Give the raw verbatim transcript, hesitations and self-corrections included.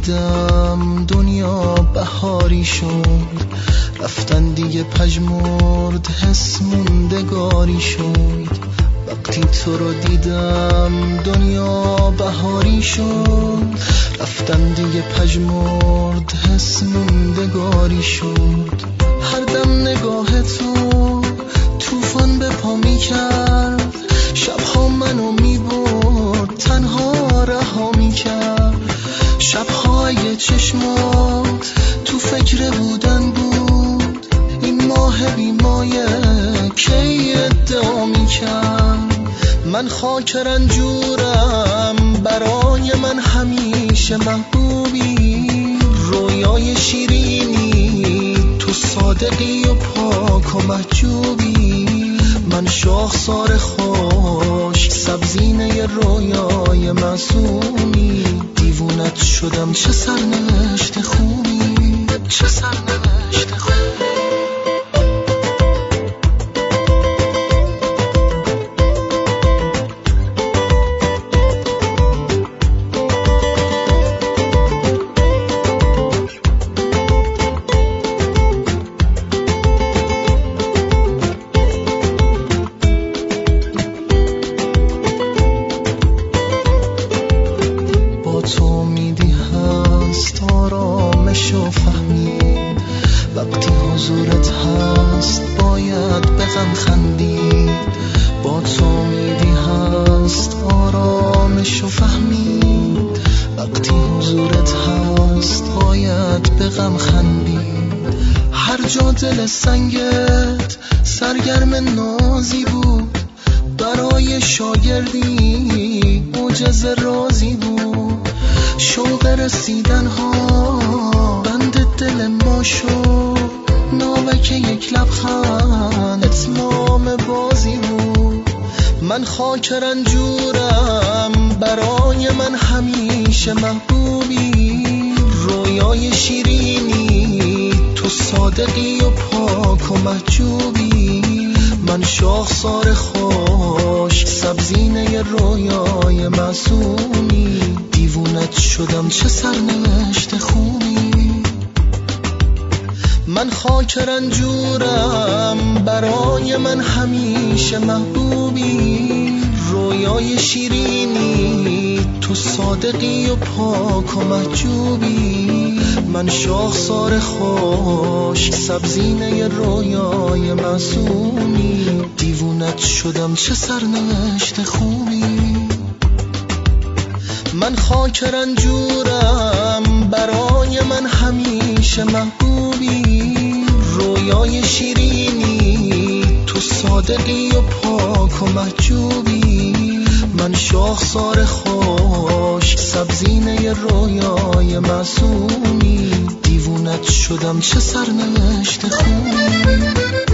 دیدم دنیا بهاری شد، رفتن دیگه پژمرد حس موندگاری شد. وقتی تو رو دیدم دنیا بهاری شد، رفتن دیگه پژمرد حس موندگاری شد. هر دم نگاه تو طوفان به پا می کرد، شبها منو می برد تنها رها می کرد. شبها اگه چشمات تو فکر بودن بود، این ماه بیمایه کی ادعا می کرد. من خاک رنجورم، برای من همیشه محبوبی، رویای شیرینی تو صادقی و پاک و محجوبی. من شاخسار خوش سبزینه رویای معصومی، دیوونت شدم چه سرنوشت خوبی، چه سرنوشت خوبی. تو میدی هست آرامش و فهمید، وقتی حضورت هست باید به غم خندید. با تو میدی هست آرامش و فهمید، وقتی حضورت هست باید به غم خندید. هر جا دل سنگت سرگرم نازی بود، برای شاگردی معجزه رازی بود. شوق رسیدن ها بند دل ما شد، ناوک یک لبخند اتمام بازی بود. من خاک رنجورم، برای من همیشه محبوبی، رویای شیرینی تو صادقی و پاک و محجوبی. من شاخسار خوش سبزینه رویای معصومی، دیوونت شدم چه سرنوشت خوبی. من خاک رنجورم، برای من همیشه محبوبی، رویای شیرینی تو صادقی و پاک و محجوبی. من شاخسار خوش سبزینه رویای معصومی، دیوونت شدم چه سرنوشت خوبی. من خاک رنجورم، برای من همیشه محبوبی، رویای شیرینی تو صادقی و پاک و محجوبی. من شاخسار خوش سبزینه رویای معصومی، دیوونت شدم چه سرنوشت خوبی.